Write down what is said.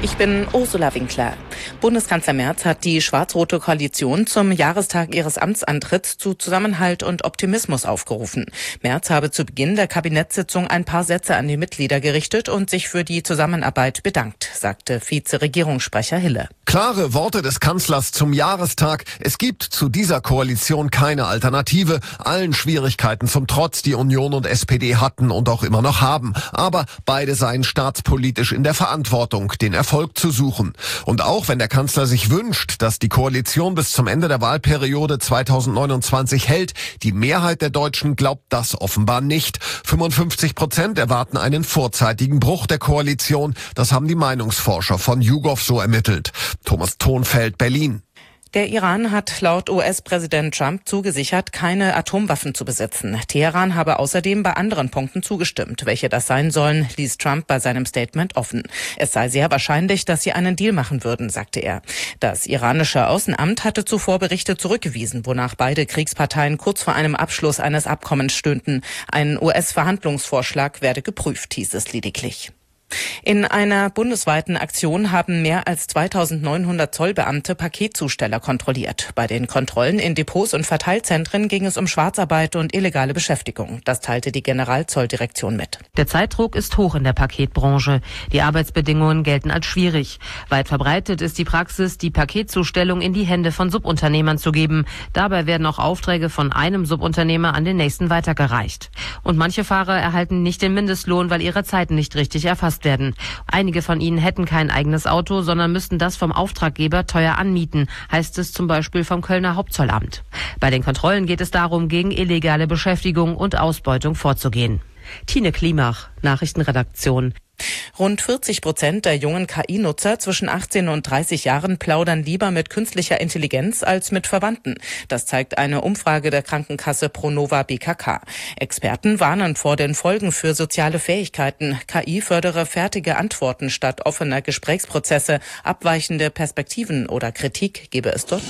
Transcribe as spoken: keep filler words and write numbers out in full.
Ich bin Ursula Winkler. Bundeskanzler Merz hat die schwarz-rote Koalition zum Jahrestag ihres Amtsantritts zu Zusammenhalt und Optimismus aufgerufen. Merz habe zu Beginn der Kabinettssitzung ein paar Sätze an die Mitglieder gerichtet und sich für die Zusammenarbeit bedankt, sagte Vize-Regierungssprecher Hille. Klare Worte des Kanzlers zum Jahrestag. Es gibt zu dieser Koalition keine Alternative. Allen Schwierigkeiten zum Trotz, die Union und S P D hatten und auch immer noch haben. Aber beide seien staatspolitisch in der Verantwortung, den Erfolg zu suchen. Und auch wenn der Kanzler sich wünscht, dass die Koalition bis zum Ende der Wahlperiode zweitausendneunundzwanzig hält, die Mehrheit der Deutschen glaubt das offenbar nicht. fünfundfünfzig Prozent erwarten einen vorzeitigen Bruch der Koalition. Das haben die Meinungsforscher von YouGov so ermittelt. Thomas Thonfeld, Berlin. Der Iran hat laut U S-Präsident Trump zugesichert, keine Atomwaffen zu besitzen. Teheran habe außerdem bei anderen Punkten zugestimmt. Welche das sein sollen, ließ Trump bei seinem Statement offen. Es sei sehr wahrscheinlich, dass sie einen Deal machen würden, sagte er. Das iranische Außenamt hatte zuvor Berichte zurückgewiesen, wonach beide Kriegsparteien kurz vor einem Abschluss eines Abkommens stünden. Ein U S-Verhandlungsvorschlag werde geprüft, hieß es lediglich. In einer bundesweiten Aktion haben mehr als zweitausendneunhundert Zollbeamte Paketzusteller kontrolliert. Bei den Kontrollen in Depots und Verteilzentren ging es um Schwarzarbeit und illegale Beschäftigung. Das teilte die Generalzolldirektion mit. Der Zeitdruck ist hoch in der Paketbranche. Die Arbeitsbedingungen gelten als schwierig. Weit verbreitet ist die Praxis, die Paketzustellung in die Hände von Subunternehmern zu geben. Dabei werden auch Aufträge von einem Subunternehmer an den nächsten weitergereicht. Und manche Fahrer erhalten nicht den Mindestlohn, weil ihre Zeiten nicht richtig erfasst werden. Einige von ihnen hätten kein eigenes Auto, sondern müssten das vom Auftraggeber teuer anmieten, heißt es zum Beispiel vom Kölner Hauptzollamt. Bei den Kontrollen geht es darum, gegen illegale Beschäftigung und Ausbeutung vorzugehen. Tine Klimach, Nachrichtenredaktion. Rund vierzig Prozent der jungen K I-Nutzer zwischen achtzehn und dreißig Jahren plaudern lieber mit künstlicher Intelligenz als mit Verwandten. Das zeigt eine Umfrage der Krankenkasse Pronova B K K. Experten warnen vor den Folgen für soziale Fähigkeiten. K I fördere fertige Antworten statt offener Gesprächsprozesse. Abweichende Perspektiven oder Kritik gebe es dort